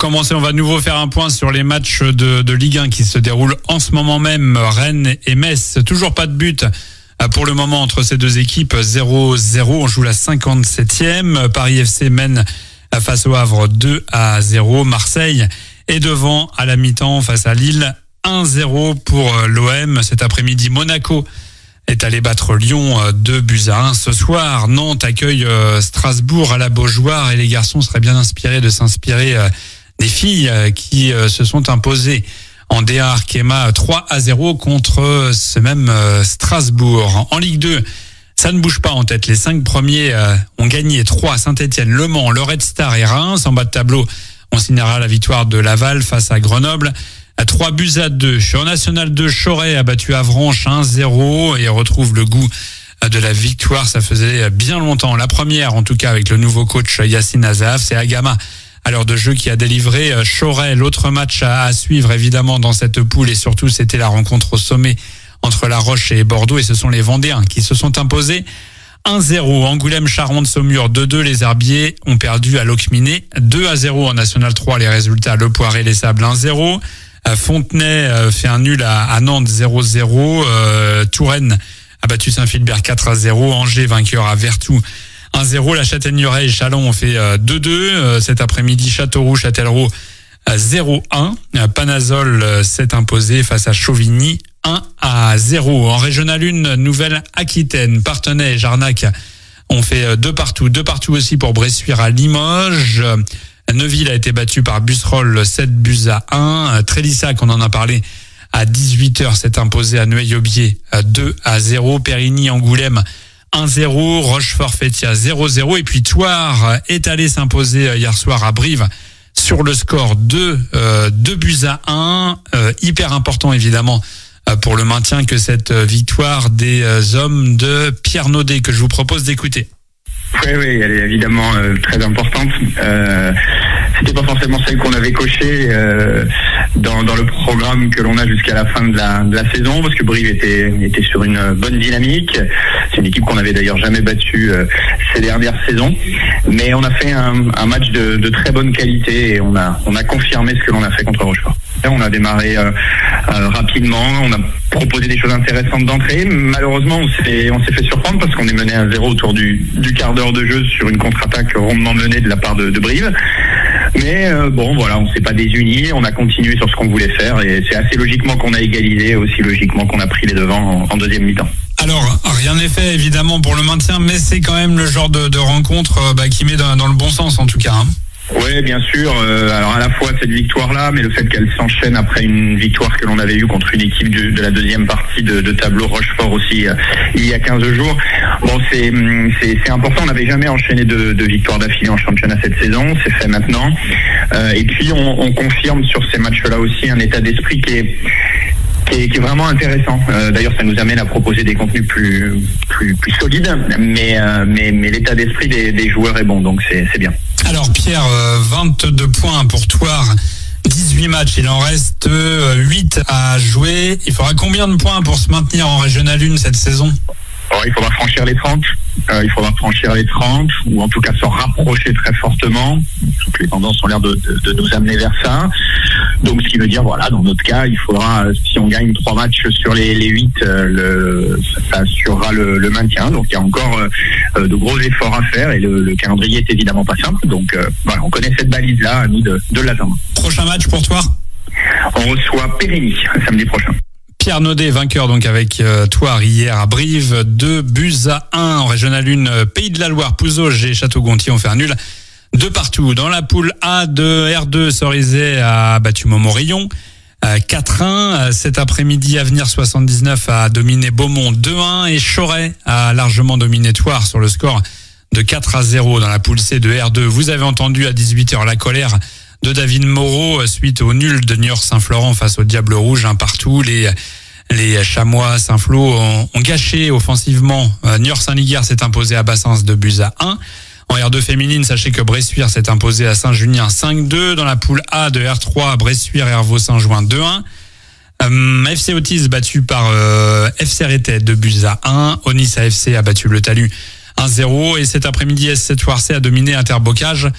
commencer, on va de nouveau faire un point sur les matchs de Ligue 1 qui se déroulent en ce moment même. Rennes et Metz, toujours pas de but pour le moment entre ces deux équipes. 0-0, on joue la 57e. Paris FC mène face au Havre 2-0. Marseille est devant à la mi-temps face à Lille. 1-0 pour l'OM. Cet après-midi, Monaco est allé battre Lyon 2-1. Ce soir, Nantes accueille Strasbourg à la Beaujoire et les garçons seraient bien inspirés de s'inspirer des filles qui se sont imposées en D1 Arkema 3-0 contre ce même Strasbourg. En Ligue 2, ça ne bouge pas en tête. Les 5 premiers ont gagné 3 Saint-Etienne, Le Mans, le Red Star et Reims. En bas de tableau, on signera la victoire de Laval face à Grenoble. À 3-2. En National 2, Choret a battu Avranches 1-0 et retrouve le goût de la victoire. Ça faisait bien longtemps. La première, en tout cas, avec le nouveau coach Yacine Azaf. C'est Agama, à l'heure de jeu, qui a délivré Choret. L'autre match à suivre, évidemment, dans cette poule. Et surtout, c'était la rencontre au sommet entre La Roche et Bordeaux. Et ce sont les Vendéens qui se sont imposés 1-0. Angoulême-Charente-Saumur 2-2. Les Herbiers ont perdu à Locminé 2-0 en National 3. Les résultats, Le Poiret-les Sables 1-0. Fontenay fait un nul à Nantes 0-0. Touraine a battu Saint-Philbert 4-0. Angers vainqueur à Vertou 1-0. La Châtaigneraie et Châlons ont fait 2-2. Cet après-midi, Châteauroux-Châtellerault 0-1. Panazol s'est imposé face à Chauvigny 1-0. En Régional 1, Nouvelle-Aquitaine, Parthenay et Jarnac ont fait 2 partout. 2 partout aussi pour Bressuire à Limoges. Neuville a été battu par Busserolles 7-1. Trélissac, on en a parlé, à 18h, s'est imposé à Neuilly-Aubier 2-0. Périgny-Angoulême 1-0. Rochefort-Fétia 0-0. Et puis Thouars est allé s'imposer hier soir à Brive sur le score 2-1. Hyper important évidemment pour le maintien que cette victoire des hommes de Pierre Naudet que je vous propose d'écouter. Oui, elle est évidemment très importante. C'était pas forcément celle qu'on avait cochée dans le programme que l'on a jusqu'à la fin de la saison, parce que Brive était sur une bonne dynamique. C'est une équipe qu'on n'avait d'ailleurs jamais battue ces dernières saisons, mais on a fait un match de très bonne qualité et on a confirmé ce que l'on a fait contre Rochefort. On a démarré rapidement, on a proposé des choses intéressantes d'entrée. Malheureusement, on s'est fait surprendre parce qu'on est mené à 0 autour du quart d'heure de jeu sur une contre-attaque rondement menée de la part de Brive. Mais voilà, on s'est pas désuni, on a continué sur ce qu'on voulait faire et c'est assez logiquement qu'on a égalisé, aussi logiquement qu'on a pris les devants en deuxième mi-temps. Alors, rien n'est fait évidemment pour le maintien, mais c'est quand même le genre de rencontre qui met dans le bon sens en tout cas. Oui, bien sûr. Alors à la fois cette victoire-là, mais le fait qu'elle s'enchaîne après une victoire que l'on avait eue contre une équipe de la deuxième partie de tableau, Rochefort aussi, il y a 15 jours. Bon, c'est important. On n'avait jamais enchaîné de victoires d'affilée en championnat cette saison. C'est fait maintenant. Et puis on confirme sur ces matchs-là aussi un état d'esprit qui est vraiment intéressant. D'ailleurs, ça nous amène à proposer des contenus plus solides, mais l'état d'esprit des joueurs est bon, donc c'est bien. Alors Pierre, 22 points pour Thouars, 18 matchs, il en reste 8 à jouer. Il faudra combien de points pour se maintenir en Régional 1 cette saison ? Il faudra franchir les 30. Ou en tout cas se rapprocher très fortement. Toutes les tendances ont l'air de nous amener vers ça. Donc ce qui veut dire, voilà, dans notre cas, il faudra, si on gagne 3 matchs sur les 8, ça assurera le maintien. Donc il y a encore de gros efforts à faire et le calendrier est évidemment pas simple. Donc voilà, on connaît cette balise-là, à nous de l'atteindre. Prochain match pour toi ? On reçoit Périgny samedi prochain. Pierre Naudet, vainqueur donc avec Thouars hier à Brive, 2-1 en Régional 1. Pays de la Loire, Pouzauges et Château-Gontier ont fait un nul 2 partout. Dans la poule A de R2, Cerizay a battu Montmorillon 4-1. Cet après-midi, Avenir 79 a dominé Beaumont 2-1 et Choret a largement dominé Thouars sur le score de 4-0 dans la poule C de R2. Vous avez entendu à 18h la colère de David Moreau suite au nul de Niort-Saint-Florent face au Diable Rouge, 1 partout. Les Chamois Saint-Flour ont gâché offensivement. Niort-Saint-Liguerre s'est imposé à Bassens 2-1. En R2 féminine, sachez que Bressuire s'est imposé à Saint-Junien 5-2. Dans la poule A de R3, Bressuire et Hervaux-Saint-Jouin 2-1. FC Autis battu par FC Rétais 2-1. Onis AFC a battu le Talus 1-0. Et cet après-midi, SC Thouars a dominé Interbocage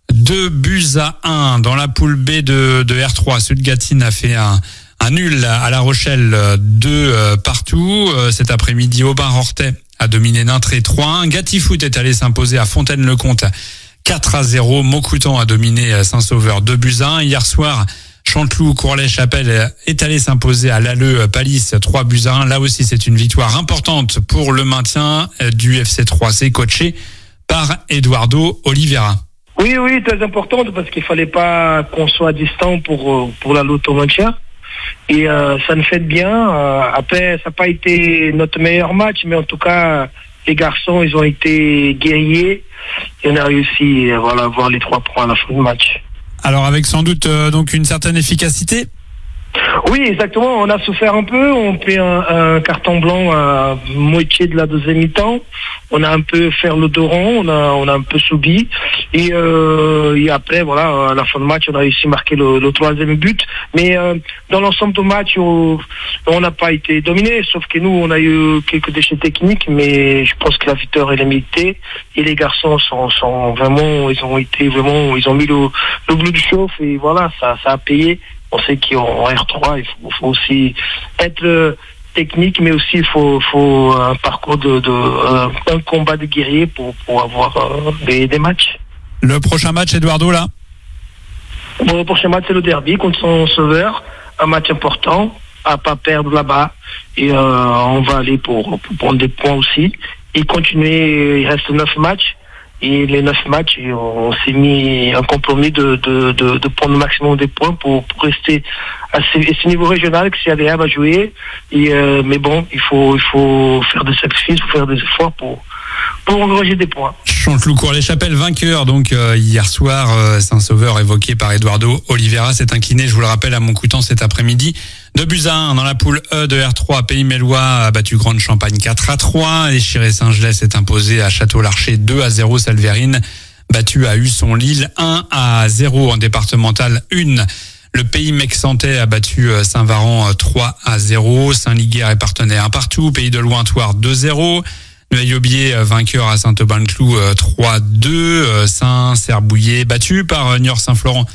2-1 dans la poule B de R3. Sud-Gatine a fait un nul à La Rochelle, 2 partout. Cet après-midi, Aubin-Rorthais a dominé Nintré 3-1. Gatifoot est allé s'imposer à Fontaine-le-Comte 4-0. Maucoutan a dominé Saint-Sauveur 2-1. Hier soir, Chanteloup-Courlay-Chapelle est allé s'imposer à Lalleux-Pallis 3-1. Là aussi, c'est une victoire importante pour le maintien du FC3C, coaché par Eduardo Oliveira. Oui, très importante parce qu'il fallait pas qu'on soit distant pour la loto maintien. Et ça nous fait bien. Après, ça n'a pas été notre meilleur match, mais en tout cas, les garçons, ils ont été guerriers et on a réussi à avoir les 3 points à la fin du match. Alors avec sans doute donc une certaine efficacité. Oui, exactement. On a souffert un peu. On fait un carton blanc à moitié de la deuxième mi-temps. On a un peu fait le dos rond. On a un peu subi. Et après, à la fin du match, on a réussi à marquer le 3e but. Mais dans l'ensemble du match, on n'a pas été dominé. Sauf que nous, on a eu quelques déchets techniques. Mais je pense que la victoire est limitée. Et les garçons sont vraiment, ils ont mis le bleu du chauffe. Et voilà, ça a payé. On sait qu'en R3, il faut aussi être technique, mais aussi il faut un parcours un combat de guerrier pour avoir des matchs. Le prochain match, Eduardo, là? Bon, le prochain match, c'est le derby contre Saint-Sauveur. Un match important, à pas perdre là-bas. Et on va aller pour prendre des points aussi. Et continuer, il reste 9 matchs. Et les 9 matchs, on s'est mis un compromis de prendre le maximum des points pour rester à ce niveau régional que c'est agréable à jouer. Mais bon, il faut faire des sacrifices, il faut faire des efforts pour engranger des points. Chanteloup-Courlay-Chapelle vainqueur donc hier soir. Saint-Sauveur évoqué par Eduardo Oliveira s'est incliné, je vous le rappelle, à Maucoutan cet après-midi. 2-1 dans la poule E de R3. Pays Mélois a battu Grande Champagne 4-3. Et Chiré-Saint-Gelais s'est imposé à Château-Larcher 2-0. Salvérine battu à Husson-Lille 1-0 en départemental 1. Le Pays Mexantais a battu Saint-Varan 3-0. Saint-Liguer est partenaire 1 partout. Pays de Lointoire 2-0. Neuilly-Aubier vainqueur à Saint-Aubin-le-Cloud 3-2. Saint-Cerbouillet battu par Niort-Saint-Florent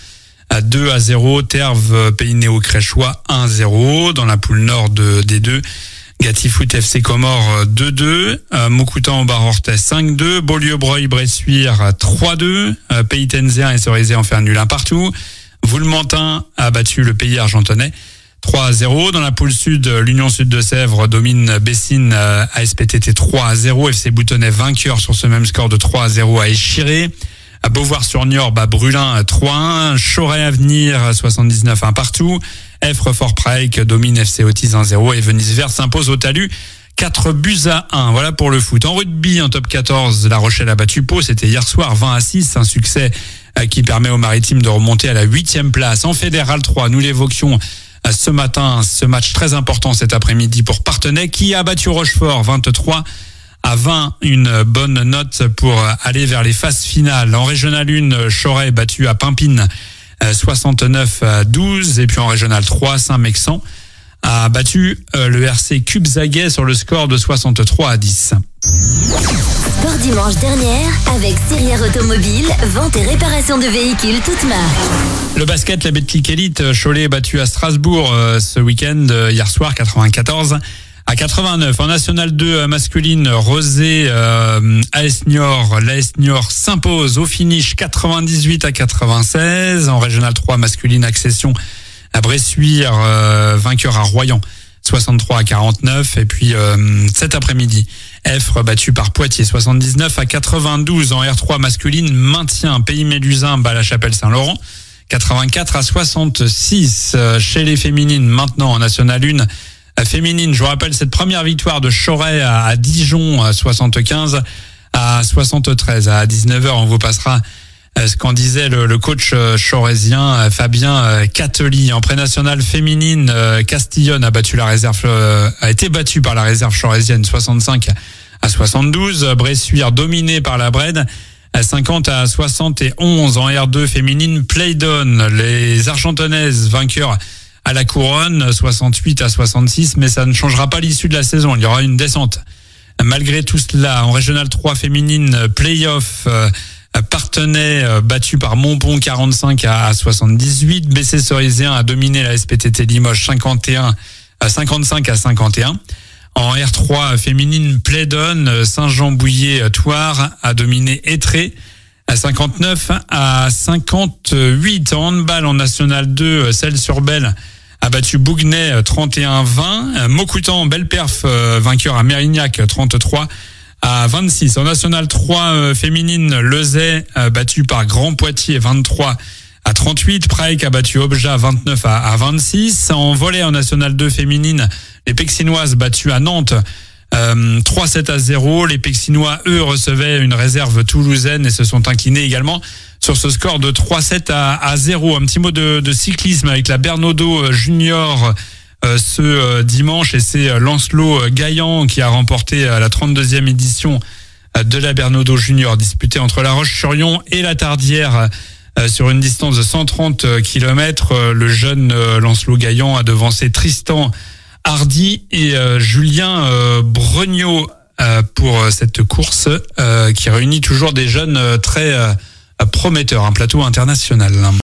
2-0. Terve Pays Néo-Créchois 1-0. Dans la poule nord de D2, Gatifoot FC Comores 2-2. Maucoutan Aubin-Rorthais 5-2. Beaulieu-Breuil-Bressuire 3-2. Pays Tenzéen et Cerisay en fait un nul 1 partout. Voulementin a battu le Pays Argentonnais 3-0. Dans la poule sud, l'Union Sud de Sèvres domine Bessines ASPTT 3-0. FC Boutonnet vainqueur sur ce même score de 3-0 à Échiré. À Beauvoir-sur-Niort, Brulin 3-1. Choret Avenir 79 1 partout. Effre Fort-Prague domine FC Otis 1-0 et Venise Verte s'impose au Talus 4-1. Voilà pour le foot. En rugby, en top 14, La Rochelle a battu Pau. C'était hier soir 20-6. Un succès qui permet aux Maritimes de remonter à la 8e place. En Fédéral 3, nous l'évoquions ce matin, ce match très important cet après-midi pour Parthenay qui a battu Rochefort 23-20. Une bonne note pour aller vers les phases finales. En Régional 1, Choret battu à Pimpine 69-12. Et puis en Régional 3, Saint-Mexan a battu le RC Cubzaguais sur le score de 63-10. Sport Dimanche dernière avec Sirière Automobile, vente et réparation de véhicules toutes marques. Le basket, la Betclic Elite, Cholet battu à Strasbourg ce week-end, hier soir, 94-89. En National 2 masculine, Rosé, AS Niort, l'AS Niort s'impose au finish 98-96. En Régional 3 masculine, Accession à Bressuire, vainqueur à Royan 63-49. Et puis cet après-midi, Effre battu par Poitiers 79-92. En R3 masculine, maintien, Pays Mélusin bat la Chapelle-Saint-Laurent 84-66. Chez les féminines, maintenant en National 1 féminine, je vous rappelle cette première victoire de Choret à Dijon 75-73. À 19h, on vous passera ce qu'en disait le coach choraisien Fabien Cateli. En pré-nationale féminine, Castillonne a été battue par la réserve choraisienne 65-72. Bressuire dominée par la Brède 50-71. En R2 féminine, Playdon, les Argentonnaises vainqueurs à la Couronne 68-66, mais ça ne changera pas l'issue de la saison. Il y aura une descente. Malgré tout cela, en Régional 3 féminine, play-off, Partenay battu par Montpont 45 à 78. Bessé-Cerisien a dominé la SPTT Limoges 55 à 51. En R3 féminine, Playdon, Saint-Jean-Bouillet-Thouars a dominé Étré à 59 à 58. En handball en National 2, Celles-sur-Belle a battu Bouguenais 31-20. Maucoutan, belle perf, vainqueur à Mérignac 33 à 26. En National 3 féminine, Lezay battu par Grand Poitiers 23 à 38. Prague a battu Objat 29 à 26. En volley en National 2 féminine, les Pexinoises battues à Nantes 3-7 à 0. Les Pexinois, eux, recevaient une réserve toulousaine et se sont inclinés également sur ce score de 3-7 à 0. Un petit mot de cyclisme avec la Bernaudot Junior ce dimanche, et c'est Lancelot Gaillan qui a remporté la 32e édition de la Bernaudot Junior, disputée entre La Roche-sur-Yon et la Tardière sur une distance de 130 km. Le jeune Lancelot Gaillan a devancé Tristan Hardy et Julien Brognaud pour cette course qui réunit toujours des jeunes très prometteurs, un plateau international.